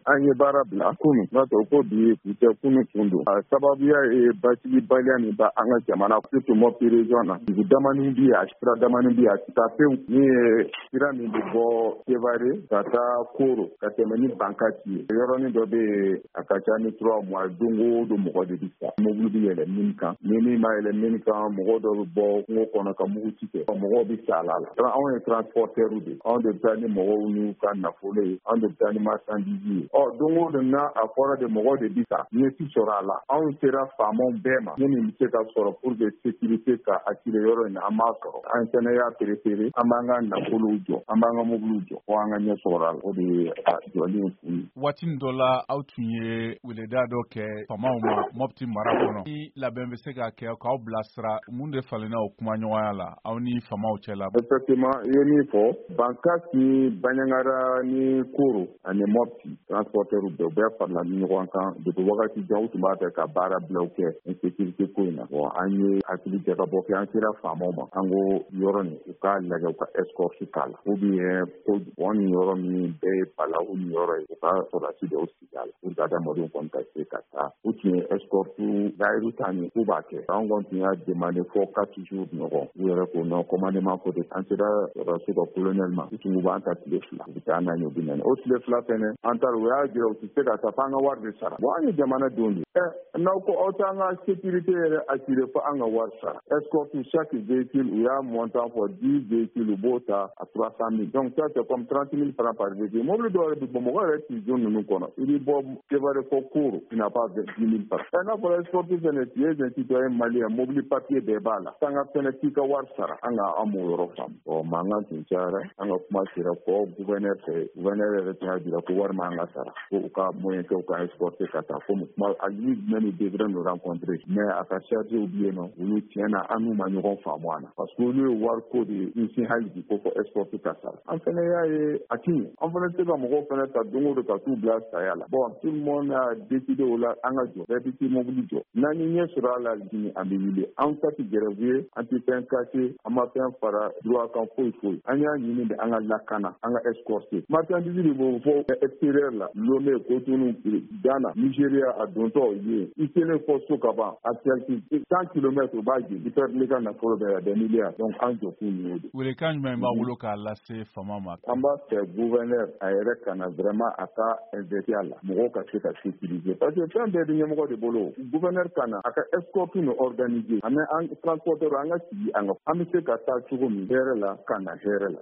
an ye baara bila kunu n'a tɔ ko bi u tɛ kunu tun don sababuya ye basigibaliya min ba an ka jamana surtout Mopti région na dugu damani bi a sira damani bi a ta pewu ni ye sira min bɛ bɔ Sévaré ka taa Koro ka tɛmɛ ni Bankati ye yɔrɔnin dɔ bɛ yen a ka ca ni 3 mois don o don mɔgɔ de bɛ sa mobili bɛ yɛlɛ min kan ni min ma yɛlɛ min kan mɔgɔ dɔ bɛ bɔ kungo kɔnɔ ka mugu ci kɛ mɔgɔw bɛ sa a la anw ye transporteurs de anw de bɛ taa ni mɔgɔw n'u ka nafolo ye anw de bɛ taa ni marchandise ye don o don n'a a fɔra de mɔgɔw de bɛ sa ɲɛsi sɔrɔ a la anw sera faamaw bɛɛ ma minnu bɛ se ka sɔrɔ pour que sécurité ka assurer yɔrɔ in na an b'a sɔrɔ an fana y'a préféré an b'an ka nafolow jɔ an b'an ka mobiliw jɔ fo an ka ɲɛ sɔrɔ a la o de ye a jɔlen kun ye. Waati dɔ la aw tun ye weleda dɔ kɛ faamaw ma Mopti mara kɔnɔ ni labɛn bɛ se ka kɛ k'aw bilasira mun de falenna o kuma ɲɔgɔnya la aw ni faamaw cɛla. Effectivement i ye min fɔ Bankasi ni Baɲangara ni Koro ani Mopti transporteurs bɛɛ farala ɲɔgɔn kan depuis wagati jan u tun b'a fɛ ka baara bilaw kɛ insécurité ko in na an ye hakili jagabɔ kɛ an sera faamaw ma an ko yɔrɔ nin u k'a lajɛ u ka escorte k'a la ou bien ko ni yɔrɔ min bɛɛ ye balawu ni yɔrɔ ye u ka sɔrɔdasi dɔw sigi a la pour que adamadenw kɔni ka se ka taa u tun ye escorte layiru ta nin k'u b'a kɛ an kɔni tun y'a demandé fɔ 4 jours ɲɔgɔn u yɛrɛ ko non commandement ko de an sera sɔrɔdasi ka colonel ma u tun b'an ta tile 2 u bɛ taa an na ɲɛ u bɛ na o tile 2 fɛnɛ an taara u y'a jira u tɛ se ka taa fo an ka wari de sara an ye jamana denw de n'aw ko aw t'an ka sécurité yɛrɛ assurer fo an ka wari sara escorte chaque véhicule u y'a montant fɔ 10 véhicules u b'o ta à 300 000 donc ça c'est comme 30 000 francs par véhicule mobili dɔw yɛrɛ bɛ bɔ mɔgɔ yɛrɛ t'i zone ninnu kɔnɔ i bɛ bɔ Sévaré fɔ Koro tu n'as pas 10 000 francs n'a fɔra escorte fɛnɛ tu es un citoyen malien mobili papier bɛɛ b'a la sanga fɛnɛ k'i ka wari sara an ka an m'o yɔrɔ faamu mankan tun cayara an ka kuma sera fɔ gouverneur fɛ gouverneur yɛrɛ tun y'a jira ko wari man ka sara ko u ka moyen kɛ u ka escorter ka taa fo kuma a lui même il devrait nous rencontrer mais a ka charge u bɛ yen nɔ olu tiɲɛna an n'u ma ɲɔgɔn faamu a la parce que olu ye wari ko de ɲɛsin hali bi ko fɔ escorte ka sara an fɛnɛ y'a ye a ti ɲɛ an fɛnɛ tɛ se ka mɔgɔw fɛnɛ ta don o don ka t'u bila saya la bon tout le monde a décidé o la an ka jɔ bɛɛ bɛ t'i mobili jɔ n'an ye ɲɛ sɔrɔ a la jigin an bɛ wuli an ta tɛ grève ye an tɛ fɛn cassé an ma fɛn fara droit kan foyi foyi an y'a ɲini de an ka lakana an ka escorter marchandise de b'o fɔ extérieur la Lomé Cotonou Ghana Nigéria a dontɔ ye i kelen fɔ so ka ban a cɛlti 100 kilomètres u b'a jigin i perdre ne ka nafolo bɛɛ des milliards donc an jɔ kun ye o de. Welekan jumɛn b'a bolo k'a lase faama ma. An b'a fɛ gouverneur a yɛrɛ kana vraiment a ka investir a la mɔgɔw ka se ka sécuriser parce que fɛn bɛɛ bɛ ɲɛmɔgɔ de bolo gouverneur kana a ka escorte ni organiser an transporteur an ka sigi an bɛ se ka taa cogo min hɛrɛ la ka na hɛrɛ la